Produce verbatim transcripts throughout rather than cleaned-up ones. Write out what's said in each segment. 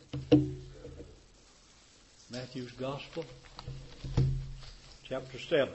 Matthew's Gospel, chapter seven.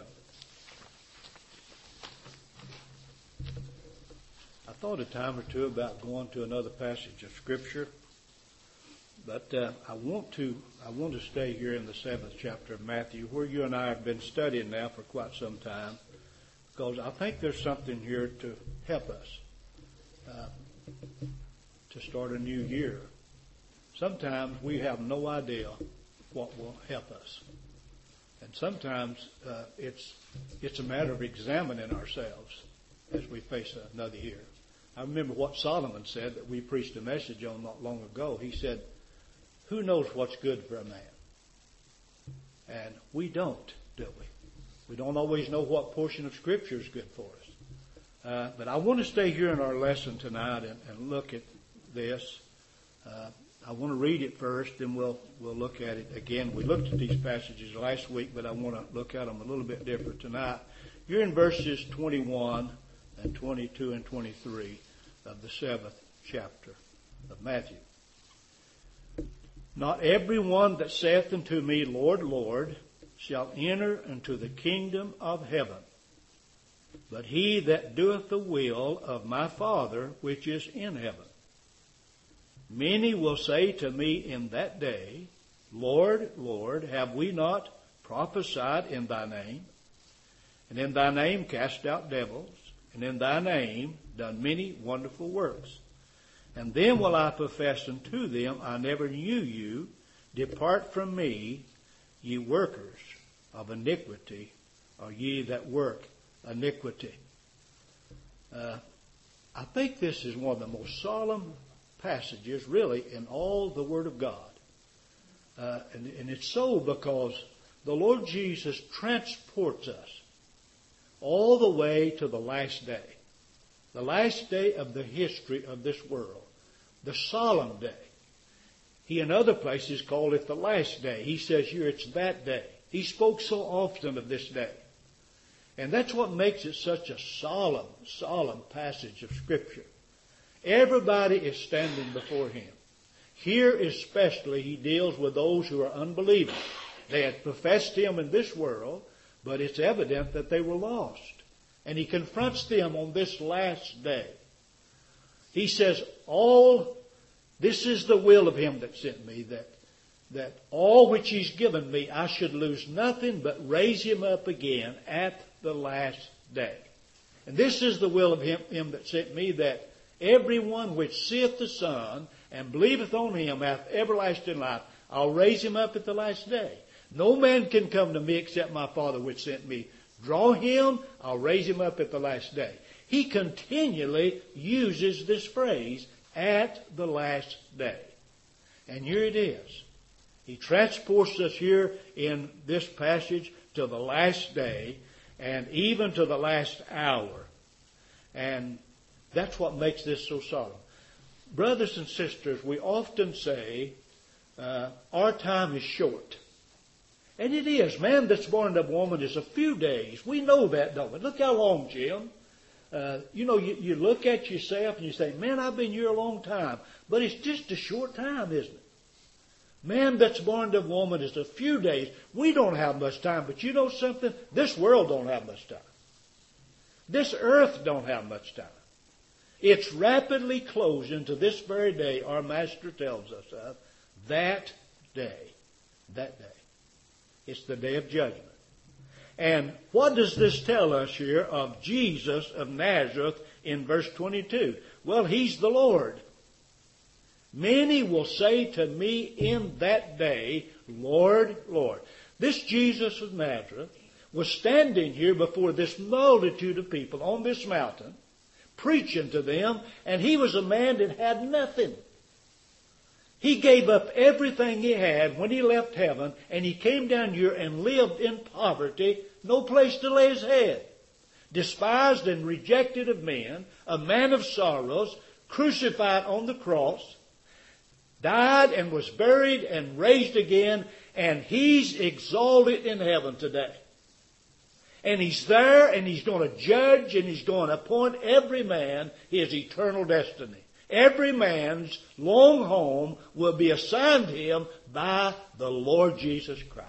I thought a time or two about going to another passage of Scripture, but uh, I want to I want to stay here in the seventh chapter of Matthew, where you and I have been studying now for quite some time, because I think there's something here to help us uh, to start a new year. Sometimes we have no idea what will help us. And sometimes uh, it's it's a matter of examining ourselves as we face another year. I remember what Solomon said that we preached a message on not long ago. He said, who knows what's good for a man? And we don't, do we? We don't always know what portion of Scripture is good for us. Uh, but I want to stay here in our lesson tonight and, and look at this. Uh, I want to read it first, then we'll we'll look at it again. We looked at these passages last week, but I want to look at them a little bit different tonight. You're in verses twenty-one and twenty-two and twenty-three of the seventh chapter of Matthew. Not everyone that saith unto me, Lord, Lord, shall enter into the kingdom of heaven, but he that doeth the will of my Father which is in heaven. Many will say to me in that day, Lord, Lord, have we not prophesied in thy name? And in thy name cast out devils, and in thy name done many wonderful works. And then will I profess unto them, I never knew you. Depart from me, ye workers of iniquity, or ye that work iniquity. Uh, I think this is one of the most solemn passages really in all the Word of God. Uh, and, and it's so because the Lord Jesus transports us all the way to the last day. The last day of the history of this world. The solemn day. He in other places called it the last day. He says here it's that day. He spoke so often of this day. And that's what makes it such a solemn, solemn passage of Scripture. Everybody is standing before him. Here especially he deals with those who are unbelieving. They had professed him in this world, but it's evident that they were lost. And he confronts them on this last day. He says, all, this is the will of him that sent me, that, that all which he's given me, I should lose nothing but raise him up again at the last day. And this is the will of him, him that sent me, that everyone which seeth the Son and believeth on him hath everlasting life. I'll raise him up at the last day. No man can come to me except my Father which sent me. Draw him, I'll raise him up at the last day. He continually uses this phrase, at the last day. And here it is. He transports us here in this passage to the last day and even to the last hour. And that's what makes this so solemn. Brothers and sisters, we often say, uh, our time is short. And it is. Man that's born of woman is a few days. We know that, don't we? Look how long, Jim. Uh, you know, you, you look at yourself and you say, man, I've been here a long time. But it's just a short time, isn't it? Man that's born of woman is a few days. We don't have much time. But you know something? This world don't have much time. This earth don't have much time. It's rapidly closing to this very day, our Master tells us of, that day. That day. It's the day of judgment. And what does this tell us here of Jesus of Nazareth in verse twenty-two? Well, he's the Lord. Many will say to me in that day, Lord, Lord. This Jesus of Nazareth was standing here before this multitude of people on this mountain, preaching to them, and he was a man that had nothing. He gave up everything he had when he left heaven, and he came down here and lived in poverty, no place to lay his head. Despised and rejected of men, a man of sorrows, crucified on the cross, died and was buried and raised again, and he's exalted in heaven today. And he's there, and he's going to judge, and he's going to appoint every man his eternal destiny. Every man's long home will be assigned to him by the Lord Jesus Christ.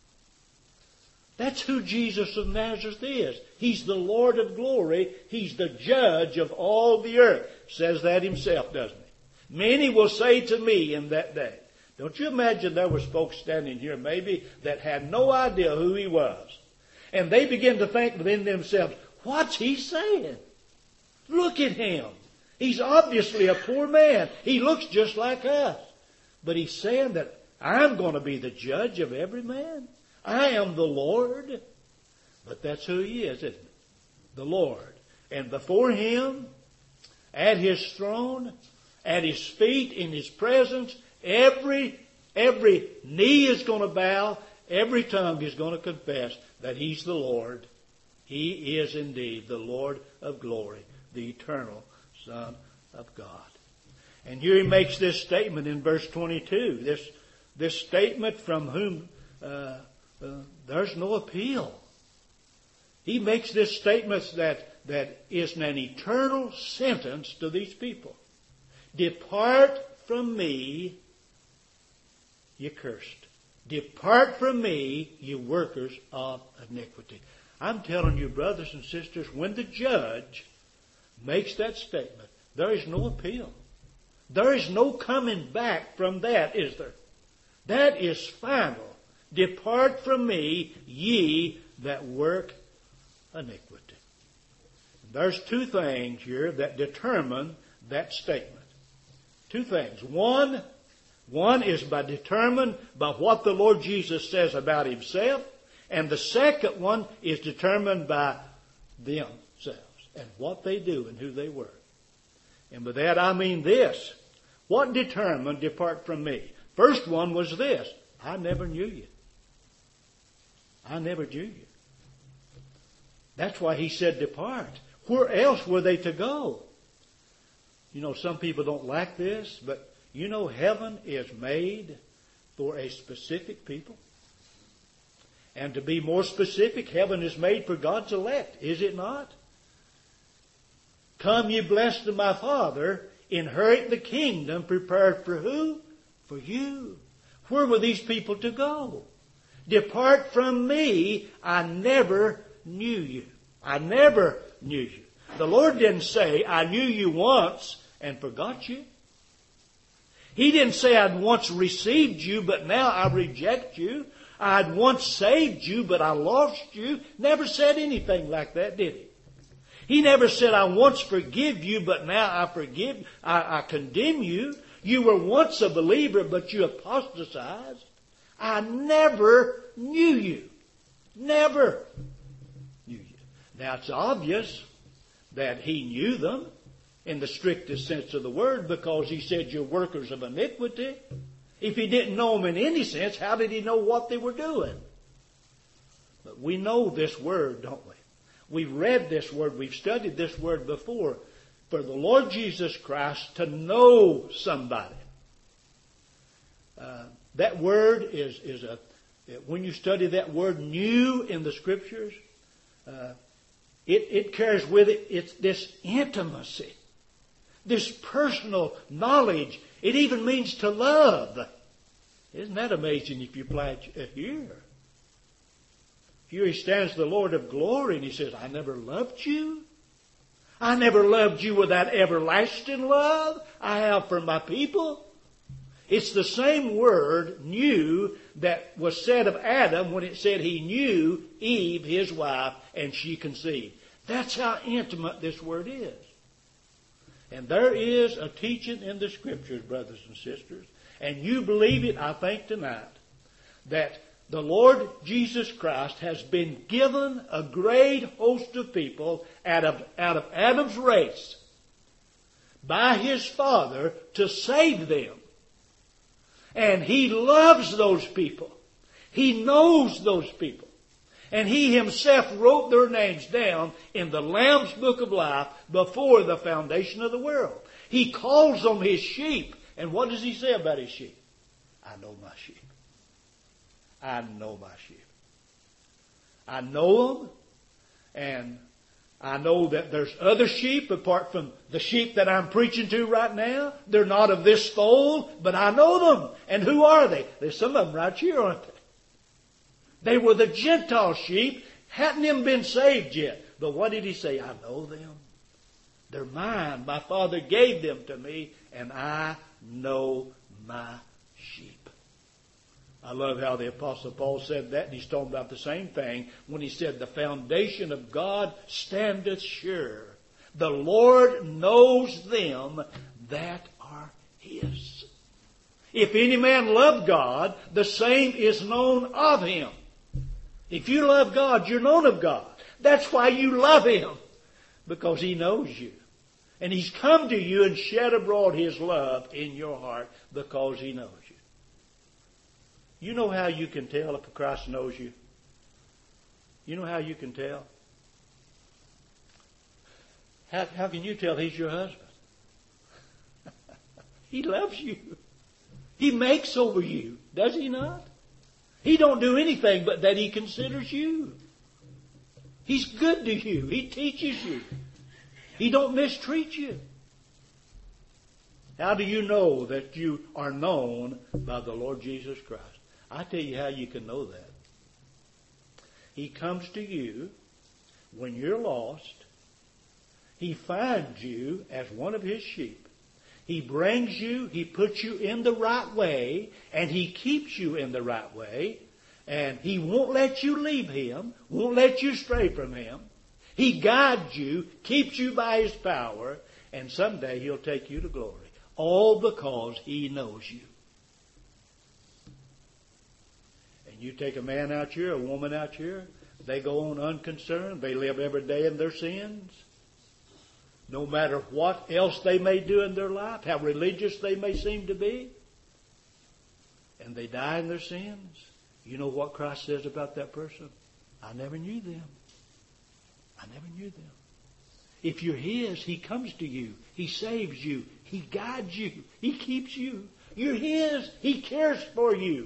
That's who Jesus of Nazareth is. He's the Lord of glory. He's the judge of all the earth. Says that himself, doesn't he? Many will say to me in that day. Don't you imagine there was folks standing here maybe that had no idea who he was. And they begin to think within themselves, what's he saying? Look at him. He's obviously a poor man. He looks just like us. But he's saying that I'm going to be the judge of every man. I am the Lord. But that's who he is, isn't it? The Lord. And before him, at his throne, at his feet, in his presence, every, every knee is going to bow, every tongue is going to confess that he's the Lord. He is indeed the Lord of glory, the eternal Son of God. And here he makes this statement in verse twenty-two. This, this statement from whom uh, uh, there's no appeal. He makes this statement that, that is an eternal sentence to these people. Depart from me, ye cursed. Depart from me, you workers of iniquity. I'm telling you, brothers and sisters, when the judge makes that statement, there is no appeal. There is no coming back from that, is there? That is final. Depart from me, ye that work iniquity. There's two things here that determine that statement. Two things. One, one is by determined by what the Lord Jesus says about himself, and the second one is determined by themselves and what they do and who they were. And by that I mean this. What determined depart from me? First one was this. I never knew you. I never knew you. That's why he said depart. Where else were they to go? You know, some people don't like this, but you know heaven is made for a specific people. And to be more specific, heaven is made for God's elect, is it not? Come ye blessed of my Father, inherit the kingdom prepared for who? For you. Where were these people to go? Depart from me, I never knew you. I never knew you. The Lord didn't say, I knew you once and forgot you. He didn't say, I'd once received you, but now I reject you. I'd once saved you, but I lost you. Never said anything like that, did he? He never said, I once forgive you, but now I forgive, I, I condemn you. You were once a believer, but you apostatized. I never knew you. Never knew you. Now it's obvious that he knew them in the strictest sense of the word, because he said you're workers of iniquity. If he didn't know them in any sense, how did he know what they were doing? But we know this word, don't we? We've read this word. We've studied this word before. For the Lord Jesus Christ to know somebody. Uh, that word is, is a, when you study that word knew in the Scriptures, uh, it, it carries with it, it's this intimacy, this personal knowledge. It even means to love. Isn't that amazing if you apply it here? Here he stands the Lord of glory and he says, I never loved you. I never loved you with that everlasting love I have for my people. It's the same word, knew, that was said of Adam when it said he knew Eve, his wife, and she conceived. That's how intimate this word is. And there is a teaching in the Scriptures, brothers and sisters, and you believe it, I think, tonight, that the Lord Jesus Christ has been given a great host of people out of, out of Adam's race by his Father to save them. And he loves those people. He knows those people. And he himself wrote their names down in the Lamb's Book of Life before the foundation of the world. He calls them his sheep. And what does he say about his sheep? I know my sheep. I know my sheep. I know them, and I know that there's other sheep apart from the sheep that I'm preaching to right now. They're not of this fold, but I know them. And who are they? There's some of them right here, aren't they? They were the Gentile sheep, hadn't even been saved yet. But what did he say? I know them. They're mine. My Father gave them to me, and I know my sheep. I love how the Apostle Paul said that, and he's talking about the same thing when he said, the foundation of God standeth sure. The Lord knows them that are His. If any man love God, the same is known of Him. If you love God, you're known of God. That's why you love Him, because He knows you. And He's come to you and shed abroad His love in your heart because He knows you. You know how you can tell if Christ knows you? You know how you can tell? How, how can you tell He's your husband? He loves you. He makes over you, does He not? He don't do anything but that He considers you. He's good to you. He teaches you. He don't mistreat you. How do you know that you are known by the Lord Jesus Christ? I tell you how you can know that. He comes to you when you're lost. He finds you as one of His sheep. He brings you, He puts you in the right way, and He keeps you in the right way. And He won't let you leave Him, won't let you stray from Him. He guides you, keeps you by His power, and someday He'll take you to glory. All because He knows you. You take a man out here, a woman out here, they go on unconcerned. They live every day in their sins. No matter what else they may do in their life, how religious they may seem to be. And they die in their sins. You know what Christ says about that person? I never knew them. I never knew them. If you're His, He comes to you. He saves you. He guides you. He keeps you. You're His. He cares for you.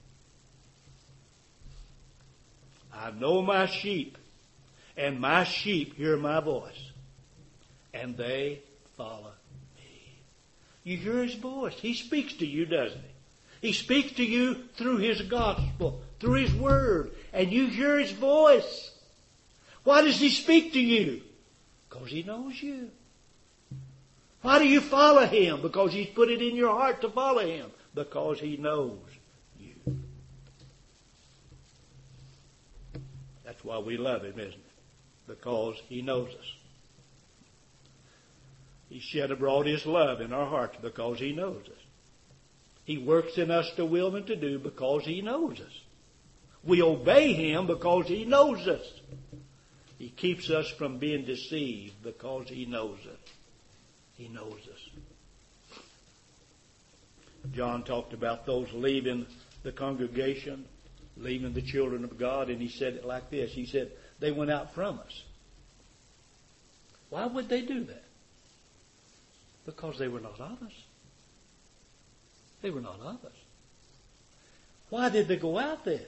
I know my sheep, and my sheep hear my voice, and they follow me. You hear His voice. He speaks to you, doesn't He? He speaks to you through His gospel, through His word, and you hear His voice. Why does He speak to you? Because He knows you. Why do you follow Him? Because He's put it in your heart to follow Him. Because He knows you. That's why we love Him, isn't it? Because He knows us. He shed abroad His love in our hearts because He knows us. He works in us to will and to do because He knows us. We obey Him because He knows us. He keeps us from being deceived because He knows us. He knows us. John talked about those leaving the congregation, leaving the children of God, and he said it like this. He said, they went out from us. Why would they do that? Because they were not of us. They were not of us. Why did they go out then?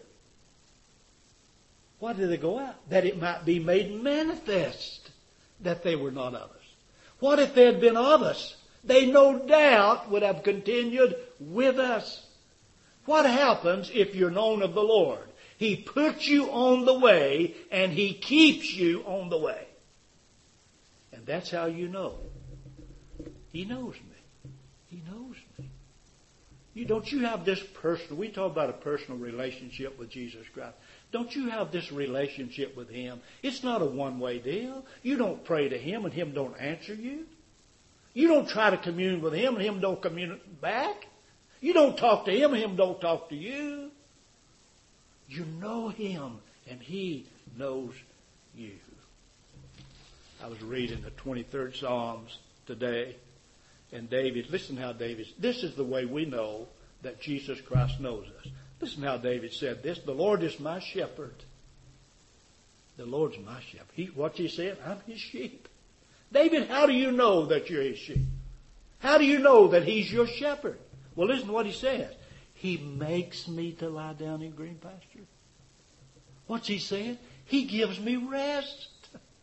Why did they go out? That it might be made manifest that they were not of us. What if they had been of us? They no doubt would have continued with us. What happens if you're known of the Lord? He puts you on the way and He keeps you on the way. And that's how you know. He knows me. He knows me. You don't you have this personal, we talk about a personal relationship with Jesus Christ. Don't you have this relationship with Him? It's not a one-way deal. You don't pray to Him and Him don't answer you. You don't try to commune with Him and Him don't commune back. You don't talk to Him and Him don't talk to you. You know Him and He knows you. I was reading the twenty-third Psalms today, and David, listen how David, this is the way we know that Jesus Christ knows us. Listen how David said this, the Lord is my shepherd. The Lord's my shepherd. He, what's he said? I'm His sheep. David, how do you know that you're His sheep? How do you know that He's your shepherd? Well, listen to what he says. He makes me to lie down in green pasture. What's he saying? He gives me rest.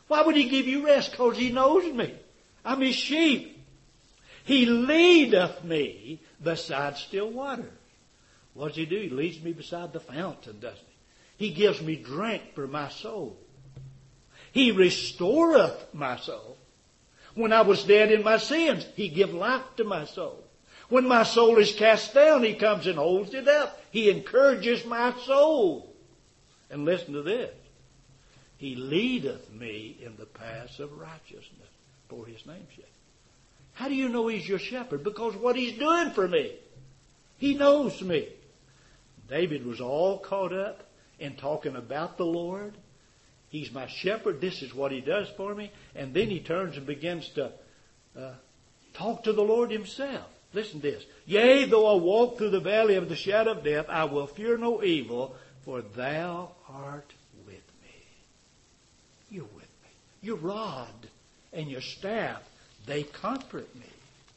Why would he give you rest? Because he knows me. I'm his sheep. He leadeth me beside still waters. What does he do? He leads me beside the fountain, doesn't he? He gives me drink for my soul. He restoreth my soul. When I was dead in my sins, he give life to my soul. When my soul is cast down, he comes and holds it up. He encourages my soul. And listen to this. He leadeth me in the paths of righteousness for his name's sake. How do you know he's your shepherd? Because what he's doing for me. He knows me. David was all caught up in talking about the Lord. He's my shepherd. This is what he does for me. And then he turns and begins to uh, talk to the Lord himself. Listen to this. Yea, though I walk through the valley of the shadow of death, I will fear no evil, for thou art with me. You're with me. Your rod and your staff, they comfort me.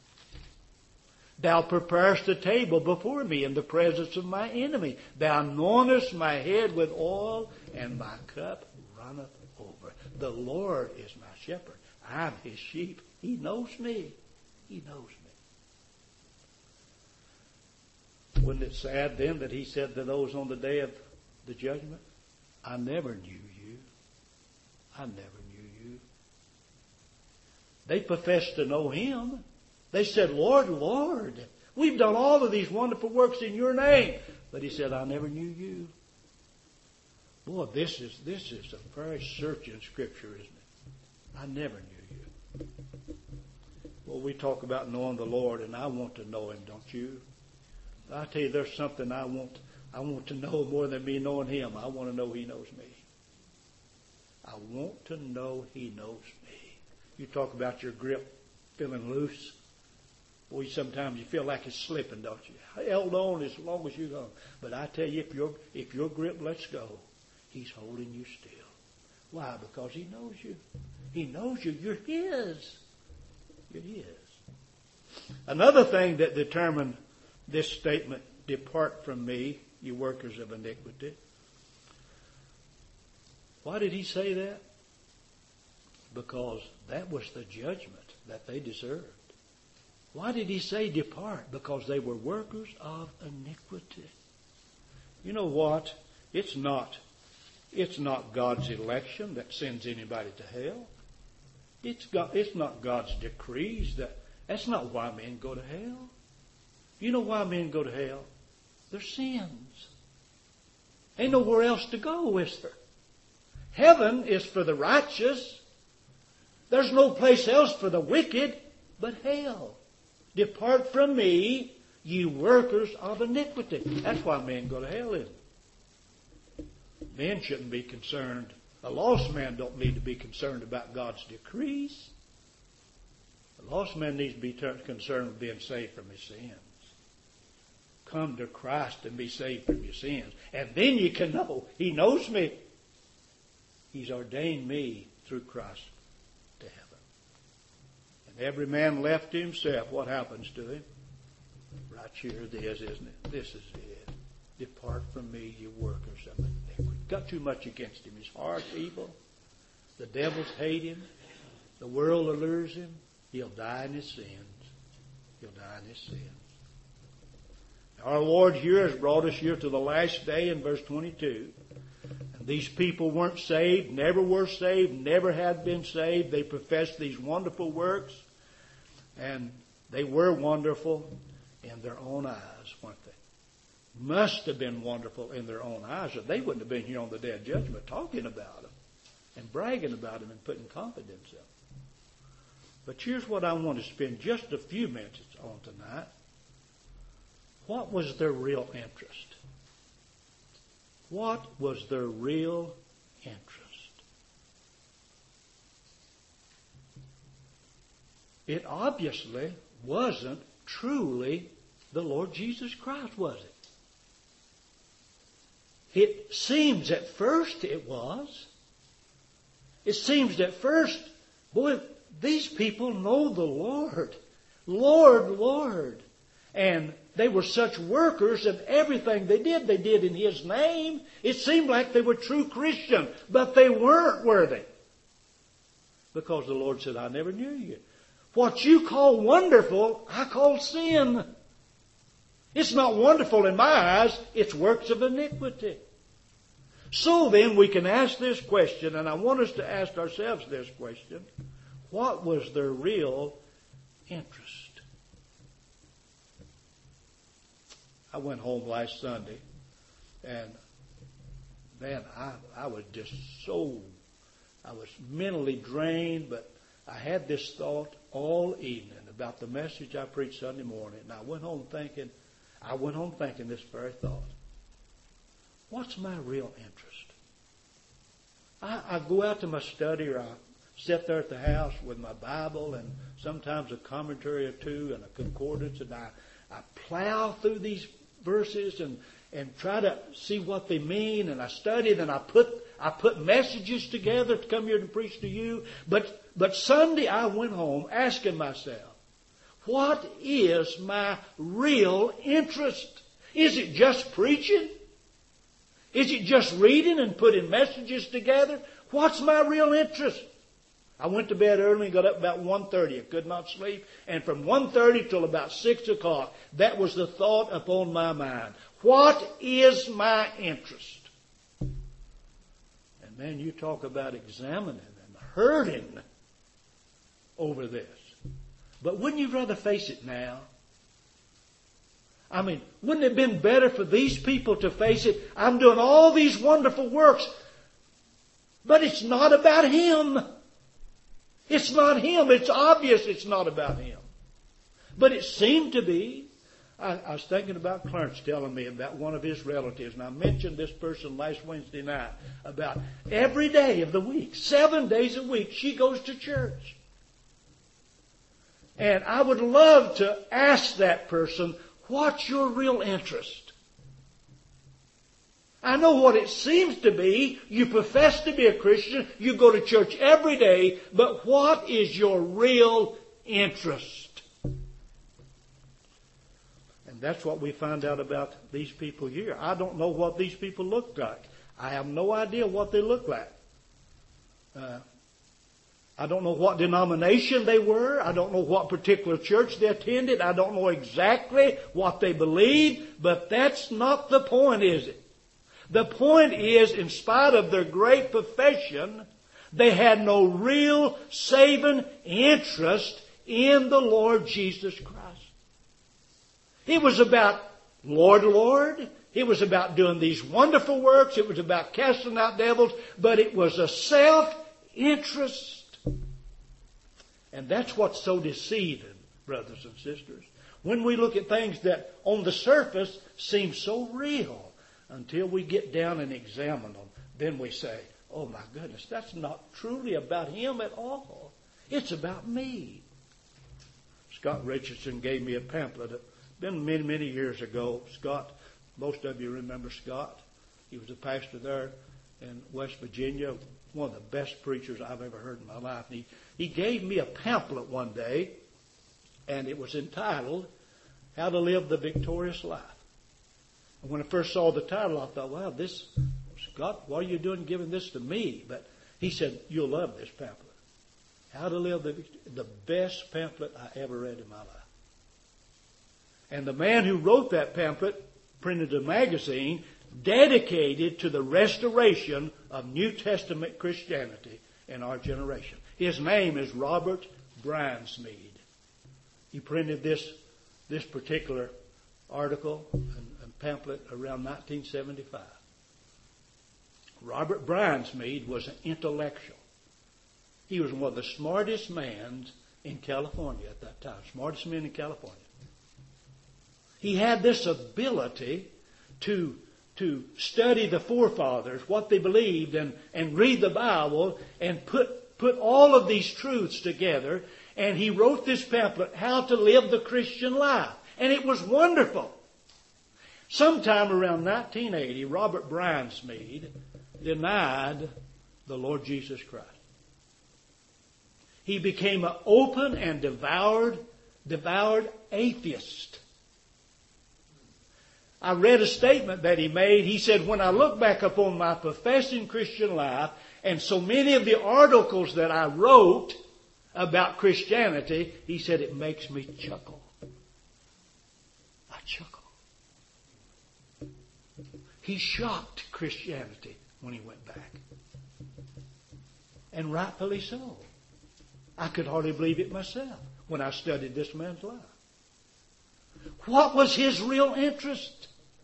Thou preparest a table before me in the presence of my enemy. Thou anointest my head with oil, and my cup runneth over. The Lord is my shepherd. I'm his sheep. He knows me. He knows me. Wasn't it sad then that he said to those on the day of the judgment, I never knew you. I never knew you. They professed to know him. They said, Lord, Lord, we've done all of these wonderful works in your name. But he said, I never knew you. Boy, this is this is a very searching scripture, isn't it? I never knew you. Well, we talk about knowing the Lord, and I want to know him, don't you? I tell you, there's something I want I want to know more than me knowing him. I want to know he knows me. I want to know he knows me. You talk about your grip feeling loose. Boy, sometimes you feel like it's slipping, don't you? I held on as long as you go. But I tell you, if your if your grip lets go, he's holding you still. Why? Because he knows you. He knows you. You're his. You're his. Another thing that determined this statement, depart from me, you workers of iniquity. Why did he say that? Because that was the judgment that they deserved. Why did he say depart? Because they were workers of iniquity. You know what? It's not, it's not God's election that sends anybody to hell. It's God, it's not God's decrees that, that's not why men go to hell. You know why men go to hell? Their sins. Ain't nowhere else to go, is there? Heaven is for the righteous. There's no place else for the wicked but hell. Depart from me, ye workers of iniquity. That's why men go to hell, isn't it? Men shouldn't be concerned. A lost man don't need to be concerned about God's decrees. A lost man needs to be concerned with being saved from his sins. Come to Christ and be saved from your sins. And then you can know he knows me. He's ordained me through Christ to heaven. And every man left to himself, what happens to him? Right here it is, isn't it? This is it. Depart from me, you workers of iniquity. Got too much against him. His heart's evil. The devils hate him. The world allures him. He'll die in his sins. He'll die in his sins. Our Lord here has brought us here to the last day in verse twenty-two. And these people weren't saved, never were saved, never had been saved. They professed these wonderful works. And they were wonderful in their own eyes, weren't they? Must have been wonderful in their own eyes, or they wouldn't have been here on the day of judgment talking about them and bragging about them and putting confidence in them. But here's what I want to spend just a few minutes on tonight. What was their real interest? What was their real interest? It obviously wasn't truly the Lord Jesus Christ, was it? It seems at first it was. It seems at first, boy, these people know the Lord. Lord, Lord. And they were such workers, and everything they did, they did in His name. It seemed like they were true Christians, but they weren't, were they? Because the Lord said, I never knew you. What you call wonderful, I call sin. It's not wonderful in my eyes. It's works of iniquity. So then we can ask this question, and I want us to ask ourselves this question. What was their real interest? I went home last Sunday, and man, I, I was just so, I was mentally drained, but I had this thought all evening about the message I preached Sunday morning, and I went home thinking, I went home thinking this very thought. What's my real interest? I, I go out to my study, or I sit there at the house with my Bible and sometimes a commentary or two and a concordance, and I, I plow through these verses and, and try to see what they mean, and I study, and I put I put messages together to come here to preach to you. But but Sunday I went home asking myself, what is my real interest? Is it just preaching? Is it just reading and putting messages together? What's my real interest? I went to bed early and got up about one thirty. I could not sleep. And from one thirty till about six o'clock, that was the thought upon my mind. What is my interest? And man, you talk about examining and hurting over this. But wouldn't you rather face it now? I mean, wouldn't it have been better for these people to face it? I'm doing all these wonderful works, but it's not about Him. It's not Him. It's obvious it's not about Him. But it seemed to be. I, I was thinking about Clarence telling me about one of his relatives, and I mentioned this person last Wednesday night, about every day of the week, seven days a week, she goes to church. And I would love to ask that person, what's your real interest? I know what it seems to be. You profess to be a Christian. You go to church every day. But what is your real interest? And that's what we find out about these people here. I don't know what these people look like. I have no idea what they look like. Uh, I don't know what denomination they were. I don't know what particular church they attended. I don't know exactly what they believed. But that's not the point, is it? The point is, in spite of their great profession, they had no real saving interest in the Lord Jesus Christ. It was about, Lord, Lord. It was about doing these wonderful works. It was about casting out devils. But it was a self-interest. And that's what's so deceiving, brothers and sisters. When we look at things that on the surface seem so real, until we get down and examine them, then we say, oh my goodness, that's not truly about Him at all. It's about me. Scott Richardson gave me a pamphlet. It's been many, many years ago. Scott, most of you remember Scott. He was a pastor there in West Virginia, one of the best preachers I've ever heard in my life. And he, he gave me a pamphlet one day, and it was entitled, How to Live the Victorious Life. And when I first saw the title, I thought, wow, this, Scott, what are you doing giving this to me? But he said, you'll love this pamphlet. How to Live the the best pamphlet I ever read in my life. And the man who wrote that pamphlet printed a magazine dedicated to the restoration of New Testament Christianity in our generation. His name is Robert Brinesmead. He printed this, this particular article and pamphlet around nineteen seventy-five. Robert Brinesmead was an intellectual. He was one of the smartest men in California at that time. Smartest men in California. He had this ability to, to study the forefathers, what they believed, and, and read the Bible, and put, put all of these truths together. And he wrote this pamphlet, How to Live the Christian Life. And it was wonderful. Sometime around nineteen eighty, Robert Brinesmead denied the Lord Jesus Christ. He became an open and devoured, devoured atheist. I read a statement that he made. He said, when I look back upon my professing Christian life And so many of the articles that I wrote about Christianity, he said, it makes me chuckle. I chuckle. He shocked Christianity when he went back. And rightfully so. I could hardly believe it myself when I studied this man's life. What was his real interest?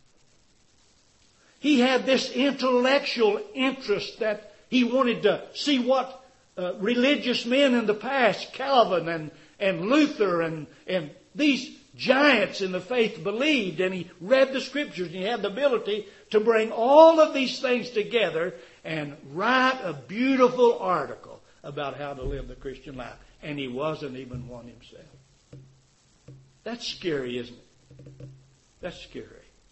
He had this intellectual interest that he wanted to see what uh, religious men in the past, Calvin and, and Luther and, and these giants in the faith believed. And he read the Scriptures, and he had the ability to bring all of these things together and write a beautiful article about how to live the Christian life. And he wasn't even one himself. That's scary, isn't it? That's scary.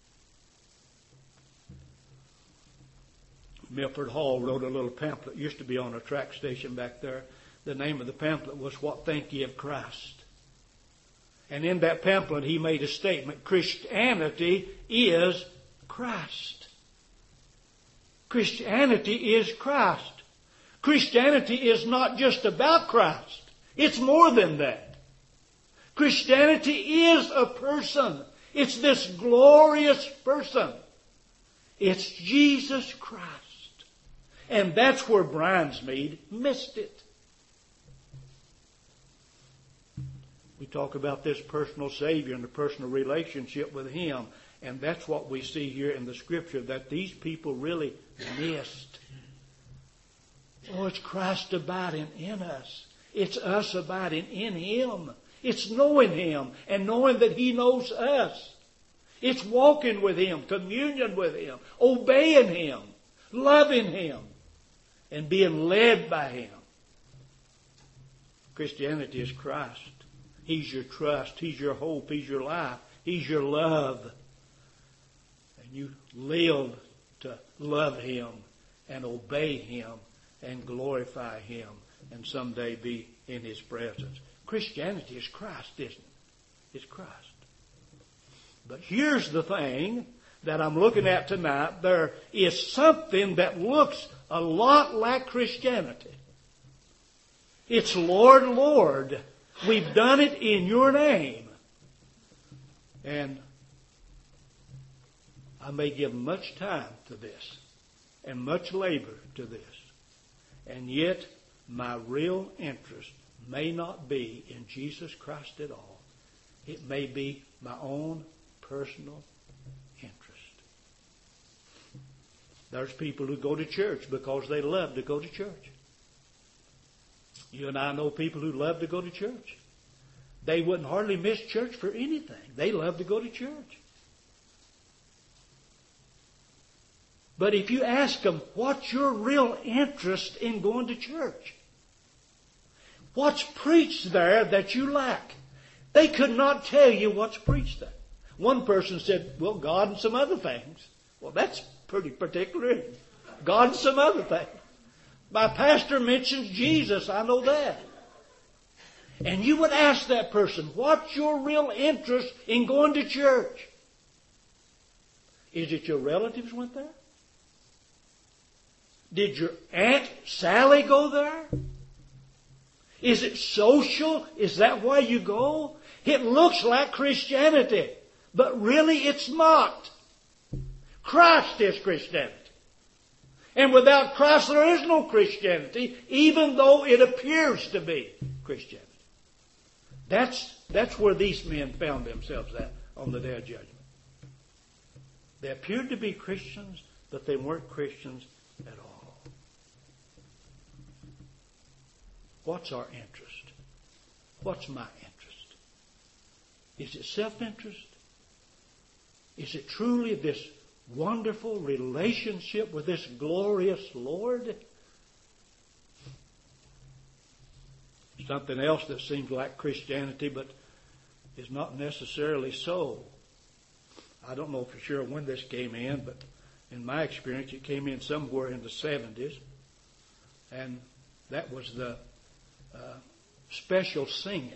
Milford Hall wrote a little pamphlet. It used to be on a track station back there. The name of the pamphlet was What Think Ye of Christ? And in that pamphlet he made a statement. Christianity is Christ. Christianity is Christ. Christianity is not just about Christ. It's more than that. Christianity is a person. It's this glorious person. It's Jesus Christ. And that's where Brinsmead missed it. We talk about this personal Savior and the personal relationship with Him. And that's what we see here in the Scripture, that these people really missed. Oh, it's Christ abiding in us. It's us abiding in Him. It's knowing Him and knowing that He knows us. It's walking with Him, communion with Him, obeying Him, loving Him, and being led by Him. Christianity is Christ. He's your trust. He's your hope. He's your life. He's your love. And you live to love Him and obey Him and glorify Him and someday be in His presence. Christianity is Christ, isn't it? It's Christ. But here's the thing that I'm looking at tonight. There is something that looks a lot like Christianity. It's Lord, Lord, we've done it in your name. And I may give much time to this and much labor to this. And yet my real interest may not be in Jesus Christ at all. It may be my own personal interest. There's people who go to church because they love to go to church. You and I know people who love to go to church. They wouldn't hardly miss church for anything. They love to go to church. But if you ask them, what's your real interest in going to church? What's preached there that you lack? They could not tell you what's preached there. One person said, well, God and some other things. Well, that's pretty particular. God and some other things. My pastor mentions Jesus. I know that. And you would ask that person, what's your real interest in going to church? Is it your relatives went there? Did your Aunt Sally go there? Is it social? Is that why you go? It looks like Christianity, but really it's not. Christ is Christianity. And without Christ there is no Christianity, even though it appears to be Christianity. That's, that's where these men found themselves at on the Day of Judgment. They appeared to be Christians, but they weren't Christians at all. What's our interest? What's my interest? Is it self-interest? Is it truly this wonderful relationship with this glorious Lord? Something else that seems like Christianity but is not necessarily so. I don't know for sure when this came in, but in my experience it came in somewhere in the seventies. And that was the uh, special singing.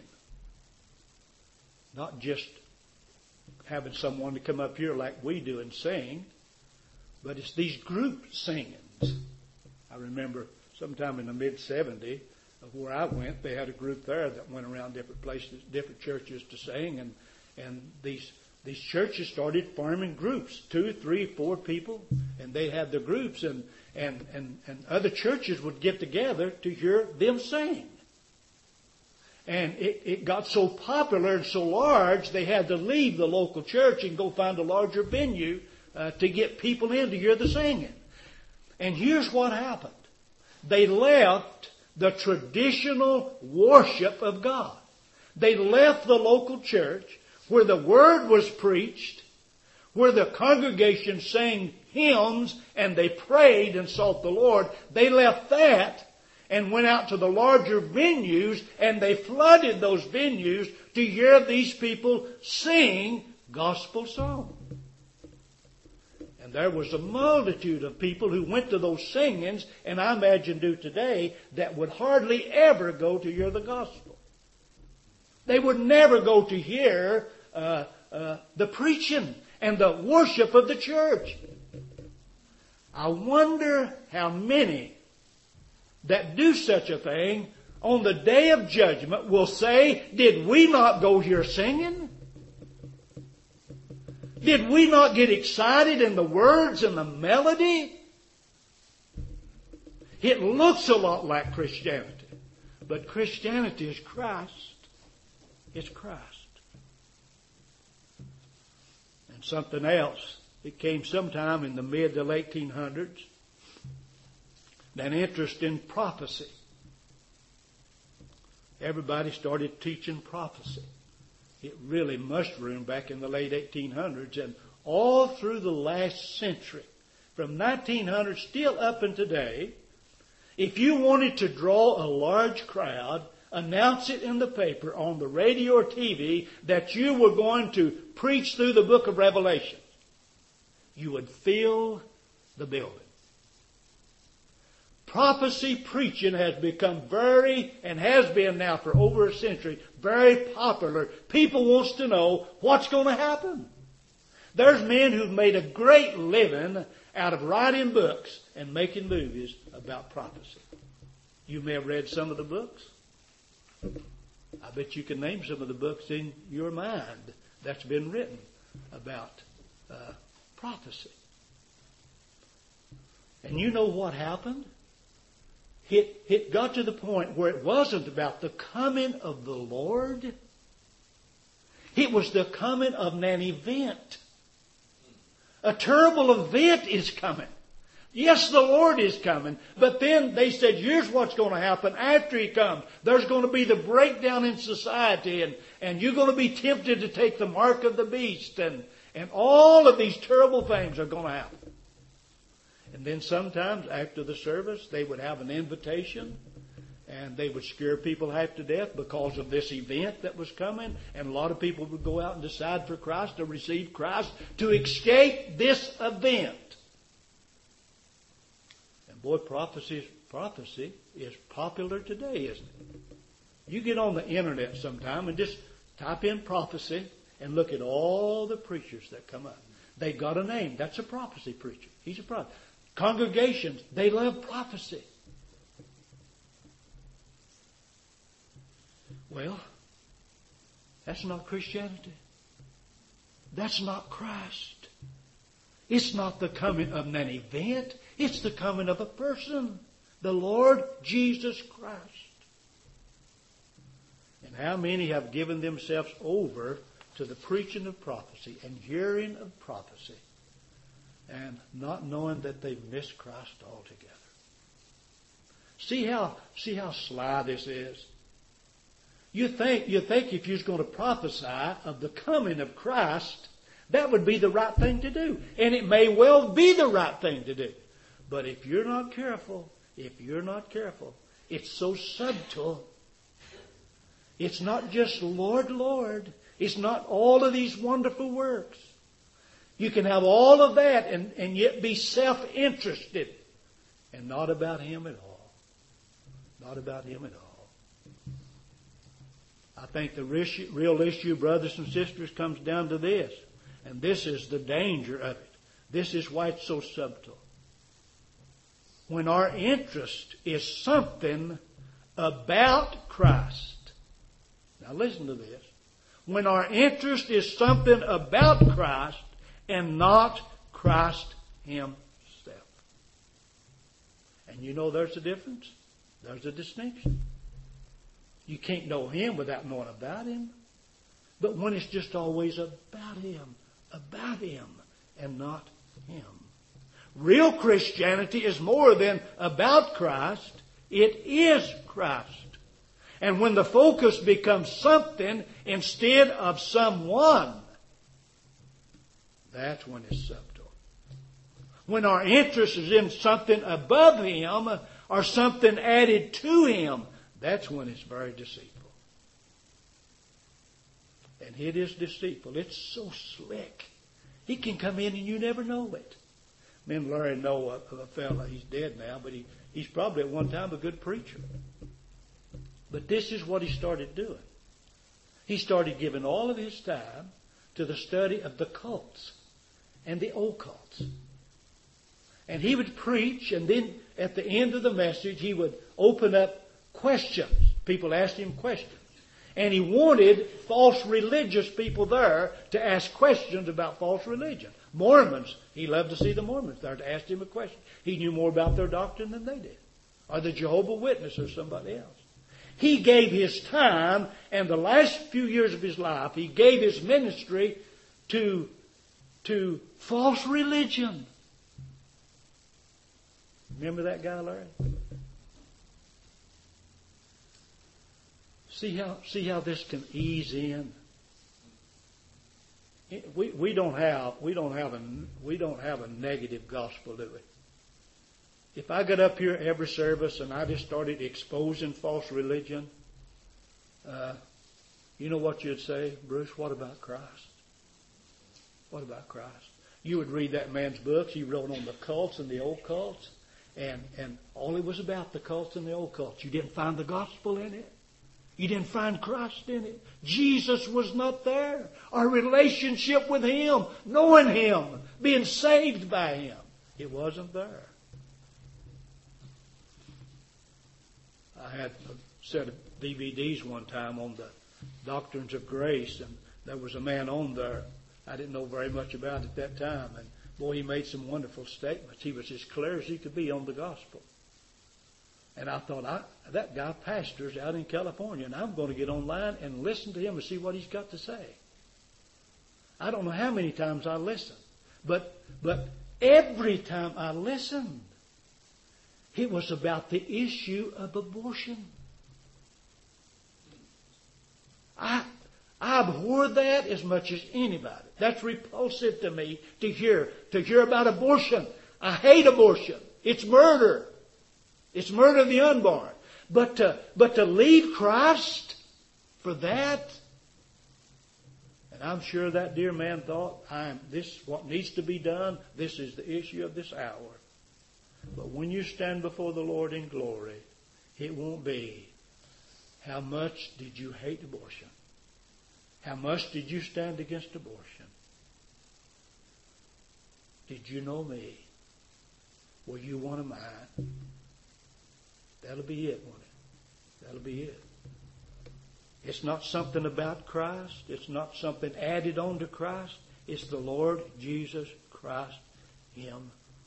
Not just having someone to come up here like we do and sing, but it's these group singings. I remember sometime in the mid seventies, where I went, they had a group there that went around different places, different churches to sing, and and these these churches started forming groups, two, three, four people, and they had their groups, and and and and other churches would get together to hear them sing. And it, it got so popular and so large, they had to leave the local church and go find a larger venue uh, to get people in to hear the singing. And here's what happened. They left the traditional worship of God. They left the local church where the Word was preached, where the congregation sang hymns and they prayed and sought the Lord. They left that and went out to the larger venues, and they flooded those venues to hear these people sing gospel songs. And there was a multitude of people who went to those singings, and I imagine do today, that would hardly ever go to hear the gospel. They would never go to hear uh, uh, the preaching and the worship of the church. I wonder how many that do such a thing on the day of judgment will say, did we not go here singing? Did we not get excited in the words and the melody? It looks a lot like Christianity, but Christianity is Christ. It's Christ. And something else. It came sometime in the mid to late eighteen hundreds. An interest in prophecy. Everybody started teaching prophecy. It really mushroomed back in the late eighteen hundreds, and all through the last century, from nineteen hundred still up and today, if you wanted to draw a large crowd, announce it in the paper, on the radio or T V, that you were going to preach through the book of Revelation, you would fill the building. Prophecy preaching has become very, and has been now for over a century, very popular. People wants to know what's going to happen. There's men who've made a great living out of writing books and making movies about prophecy. You may have read some of the books. I bet you can name some of the books in your mind that's been written about uh, prophecy. And you know what happened? It, it got to the point where it wasn't about the coming of the Lord. It was the coming of an event. A terrible event is coming. Yes, the Lord is coming. But then they said, here's what's going to happen after He comes. There's going to be the breakdown in society, and, and you're going to be tempted to take the mark of the beast, and, and all of these terrible things are going to happen. And then sometimes after the service, they would have an invitation, and they would scare people half to death because of this event that was coming. And a lot of people would go out and decide for Christ, to receive Christ, to escape this event. And boy, prophecy, prophecy is popular today, isn't it? You get on the internet sometime and just type in prophecy and look at all the preachers that come up. They got a name. That's a prophecy preacher. He's a prophet. Congregations, they love prophecy. Well, that's not Christianity. That's not Christ. It's not the coming of an event. It's the coming of a person, the Lord Jesus Christ. And how many have given themselves over to the preaching of prophecy and hearing of prophecy, and not knowing that they've missed Christ altogether? See how see how sly this is. You think you think if you're going to prophesy of the coming of Christ, that would be the right thing to do, and it may well be the right thing to do. But if you're not careful, if you're not careful, it's so subtle. It's not just Lord, Lord. It's not all of these wonderful works. You can have all of that and, and yet be self-interested and not about Him at all. Not about Him at all. I think the real issue, brothers and sisters, comes down to this. And this is the danger of it. This is why it's so subtle. when our interest is something about Christ. Now listen to this. When our interest is something about Christ and not Christ Himself. And you know there's a difference. There's a distinction. You can't know Him without knowing about Him. But when it's just always about Him, about Him, and not Him. Real Christianity is more than about Christ. It is Christ. And when the focus becomes something instead of someone, that's when it's subtle. When our interest is in something above Him or something added to Him, that's when it's very deceitful. And it is deceitful. It's so slick. He can come in and you never know it. Me and Larry know of a fella, he's dead now, but he, he's probably at one time a good preacher. But this is what he started doing. He started giving all of his time to the study of the cults and the occults. And he would preach, and then at the end of the message, he would open up questions. People asked him questions. And he wanted false religious people there to ask questions about false religion. Mormons, he loved to see the Mormons there to ask him a question. He knew more about their doctrine than they did. Or the Jehovah's Witnesses or somebody else. He gave his time, and the last few years of his life, he gave his ministry to, to false religion. Remember that guy, Larry? See how see how this can ease in. We we don't have we don't have a we don't have a negative gospel, do we? If I got up here every service and I just started exposing false religion, uh, you know what you'd say, Bruce? What about Christ? What about Christ? You would read that man's books. He wrote on the cults and the occults, and and all it was about the cults and the occults. You didn't find the gospel in it. You didn't find Christ in it. Jesus was not there. Our relationship with Him, knowing Him, being saved by Him, it wasn't there. I had a set of D V Ds one time on the Doctrines of Grace, and there was a man on there. I didn't know very much about it at that time, and boy, he made some wonderful statements. He was as clear as he could be on the gospel. And I thought, I, that guy pastors out in California, and I'm going to get online and listen to him and see what he's got to say. I don't know how many times I listened, but but every time I listened, it was about the issue of abortion. I I abhor that as much as anybody. That's repulsive to me to hear to hear about abortion. I hate abortion. It's murder. It's murder of the unborn. But to, but to leave Christ for that, and I'm sure that dear man thought, I'm this what needs to be done. This is the issue of this hour. But when you stand before the Lord in glory, it won't be, how much did you hate abortion? How much did you stand against abortion? Did you know me? Were you one of mine? That'll be it, won't it? That'll be it. It's not something about Christ. It's not something added on to Christ. It's the Lord Jesus Christ Himself.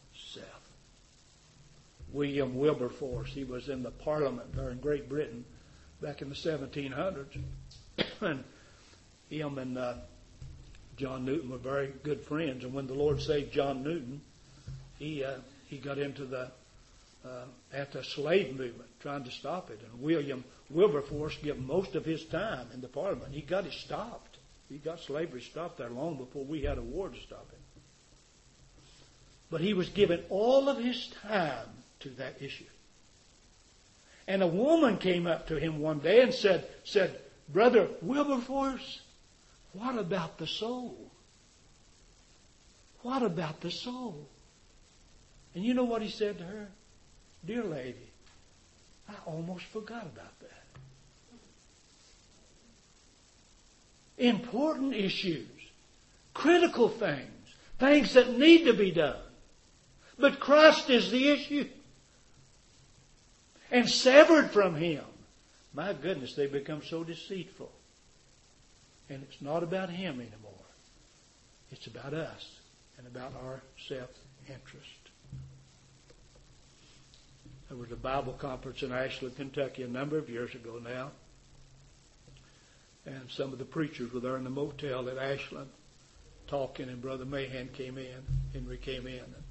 William Wilberforce, he was in the Parliament there in Great Britain back in the seventeen hundreds. And him and uh, John Newton were very good friends. And when the Lord saved John Newton, he uh, he got into the Uh, anti-slave movement, trying to stop it. And William Wilberforce gave most of his time in the Parliament. He got it stopped. He got slavery stopped there long before we had a war to stop it. But he was giving all of his time to that issue. And a woman came up to him one day and said, said, Brother Wilberforce, what about the soul? What about the soul? And you know what he said to her? Dear lady, I almost forgot about that. Important issues, critical things, things that need to be done. But Christ is the issue. and severed from Him. My goodness, they become so deceitful. And it's not about Him anymore. It's about us and about our self-interest. There was a Bible conference in Ashland, Kentucky a number of years ago now. And some of the preachers were there in the motel at Ashland talking, and Brother Mahan came in. Henry came in. And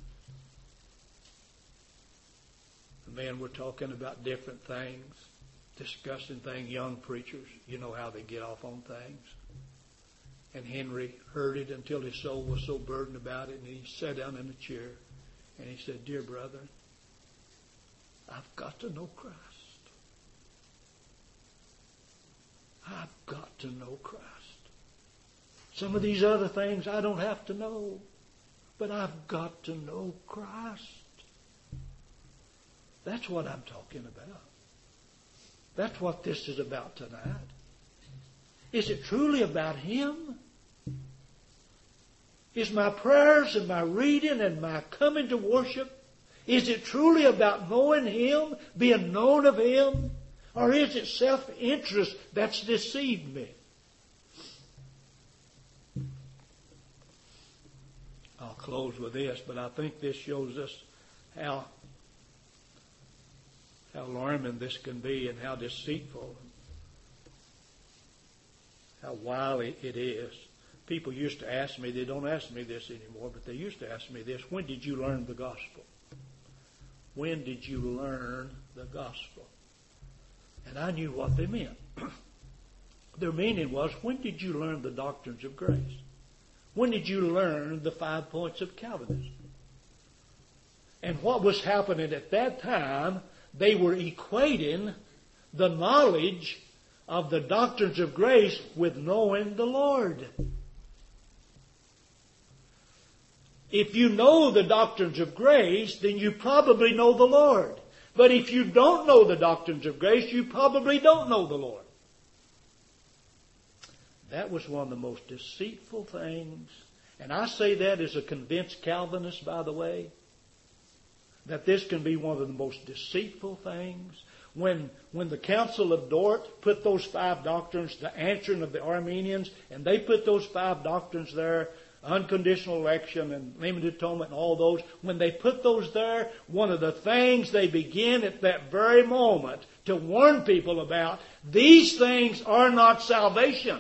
the men were talking about different things, discussing things. Young preachers, you know how they get off on things. And Henry heard it until his soul was so burdened about it, and he sat down in a chair, and he said, "Dear brother, I've got to know Christ. I've got to know Christ. Some of these other things I don't have to know, but I've got to know Christ." That's what I'm talking about. That's what this is about tonight. Is it truly about Him? Is my prayers and my reading and my coming to worship, is it truly about knowing Him, being known of Him? Or is it self-interest that's deceived me? I'll close with this, but I think this shows us how, how alarming this can be and how deceitful, how wily it is. People used to ask me, they don't ask me this anymore, but they used to ask me this: when did you learn the gospel? When did you learn the gospel? And I knew what they meant. Their meaning was, when did you learn the doctrines of grace? When did you learn the five points of Calvinism? And what was happening at that time, they were equating the knowledge of the doctrines of grace with knowing the Lord. If you know the doctrines of grace, then you probably know the Lord. But if you don't know the doctrines of grace, you probably don't know the Lord. That was one of the most deceitful things. And I say that as a convinced Calvinist, by the way, that this can be one of the most deceitful things. When, when the Council of Dort put those five doctrines, the answering of the Armenians, and they put those five doctrines there, unconditional election and limited atonement and all those, when they put those there, one of the things they begin at that very moment to warn people about, these things are not salvation.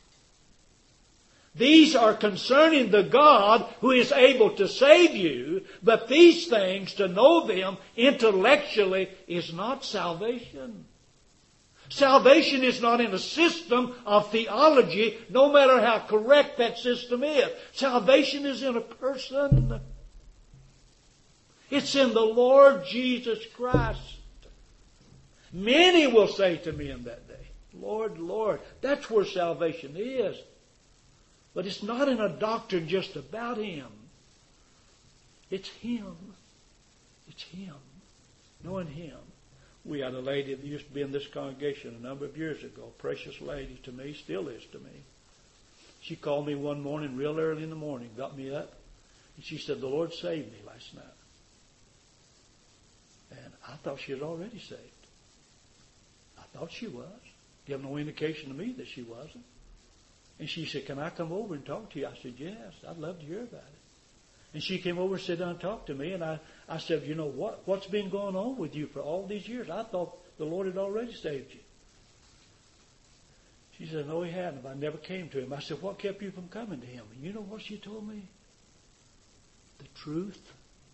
These are concerning the God who is able to save you, but these things, to know them intellectually, is not salvation. Salvation is not in a system of theology, no matter how correct that system is. Salvation is in a person. It's in the Lord Jesus Christ. Many will say to me in that day, "Lord, Lord." That's where salvation is. But it's not in a doctrine just about Him. It's Him. It's Him. Knowing Him. We had a lady that used to be in this congregation a number of years ago. Precious lady to me, still is to me. She called me one morning, real early in the morning, got me up, and she said, "The Lord saved me last night." And I thought she was already saved. I thought she was. Gave no indication to me that she wasn't. And she said, "Can I come over and talk to you?" I said, "Yes, I'd love to hear about it." And she came over and sat down and talked to me. And I, I said, "You know what? What's been going on with you for all these years? I thought the Lord had already saved you." She said, "No, He hadn't. I never came to Him." I said, "What kept you from coming to Him?" And you know what she told me? The truth.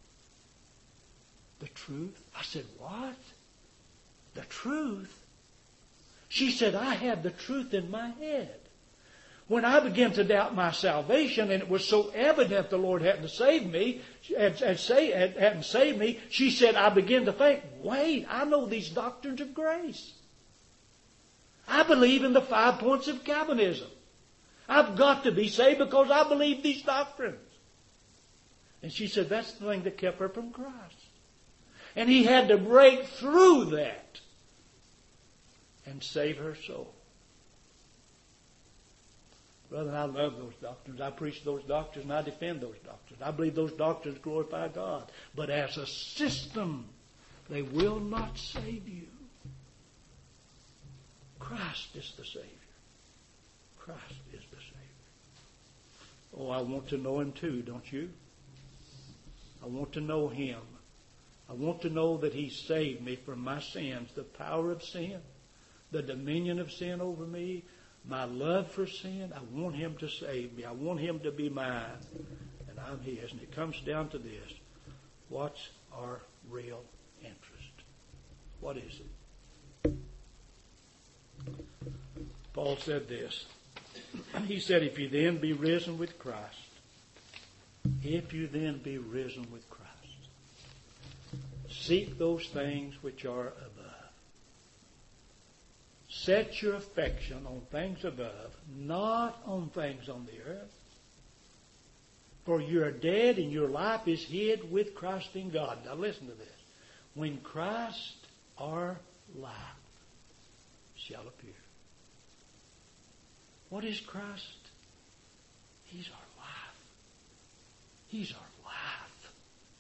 The truth. I said, "What? The truth?" She said, "I had the truth in my head. When I began to doubt my salvation, and it was so evident the Lord hadn't saved me, had, had say, had, hadn't saved me, she said, I began to think, wait, I know these doctrines of grace. I believe in the five points of Calvinism. I've got to be saved because I believe these doctrines." And she said that's the thing that kept her from Christ. And He had to break through that and save her soul. Brother, I love those doctrines. I preach those doctrines and I defend those doctrines. I believe those doctrines glorify God. But as a system They will not save you. Christ is the Savior. Christ is the Savior. Oh, I want to know Him too, don't you? I want to know Him. I want to know that He saved me from my sins, the power of sin, the dominion of sin over me, my love for sin. I want Him to save me. I want Him to be mine. And I'm His. And it comes down to this. What's our real interest? What is it? Paul said this. He said, if you then be risen with Christ, if you then be risen with Christ, seek those things which are above. Set your affection on things above, not on things on the earth. For you are dead and your life is hid with Christ in God. Now listen to this. When Christ, our life, shall appear. What is Christ? He's our life. He's our life.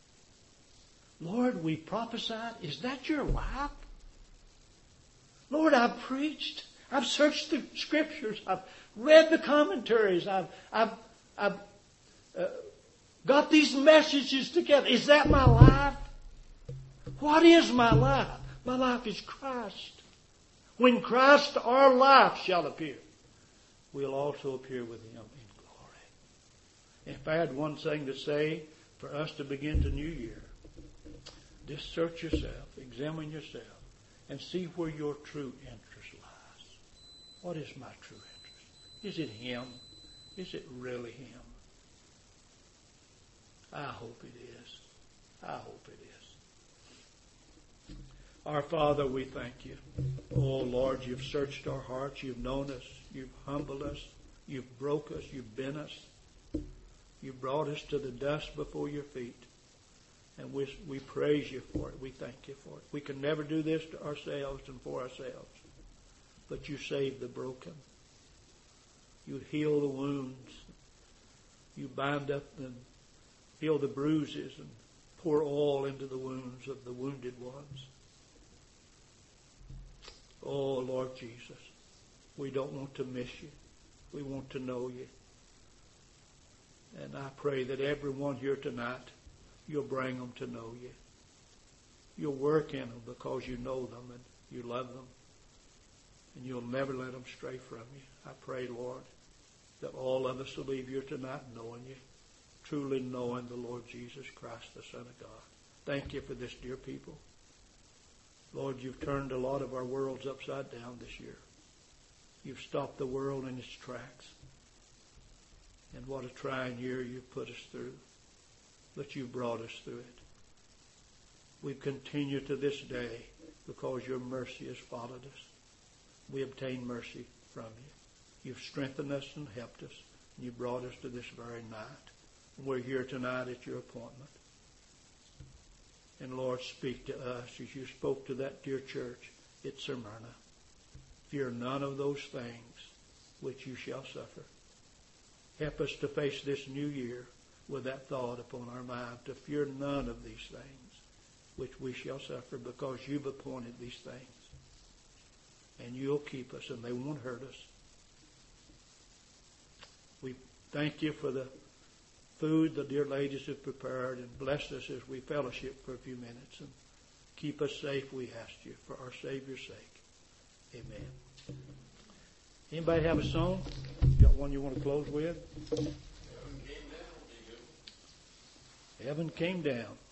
Lord, we prophesied. Is that your life? Lord, I've preached. I've searched the Scriptures. I've read the commentaries. I've, I've, I've uh, got these messages together. Is that my life? What is my life? My life is Christ. When Christ, our life, shall appear, we'll also appear with Him in glory. If I had one thing to say for us to begin the new year, just search yourself, examine yourself, and see where your true interest lies. What is my true interest? Is it Him? Is it really Him? I hope it is. I hope it is. Our Father, we thank You. Oh, Lord, You've searched our hearts. You've known us. You've humbled us. You've broke us. You've bent us. You've brought us to the dust before Your feet. And we, we praise You for it. We thank You for it. We can never do this to ourselves and for ourselves. But You save the broken. You heal the wounds. You bind up and heal the bruises and pour oil into the wounds of the wounded ones. Oh, Lord Jesus, we don't want to miss You. We want to know You. And I pray that everyone here tonight, You'll bring them to know You. You'll work in them because You know them and You love them. And You'll never let them stray from You. I pray, Lord, that all of us will leave here tonight knowing You, truly knowing the Lord Jesus Christ, the Son of God. Thank You for this dear people. Lord, You've turned a lot of our worlds upside down this year. You've stopped the world in its tracks. And what a trying year You've put us through. But You've brought us through it. We've continued to this day because Your mercy has followed us. We obtain mercy from You. You've strengthened us and helped us. And You brought us to this very night. And we're here tonight at Your appointment. And Lord, speak to us as You spoke to that dear church at Smyrna. Fear none of those things which you shall suffer. Help us to face this new year with that thought upon our mind, to fear none of these things which we shall suffer, because You've appointed these things. And You'll keep us, and they won't hurt us. We thank You for the food the dear ladies have prepared, and bless us as we fellowship for a few minutes, and keep us safe, we ask You, for our Savior's sake. Amen. Anybody have a song? Got one you want to close with? Heaven came down. Heaven came down.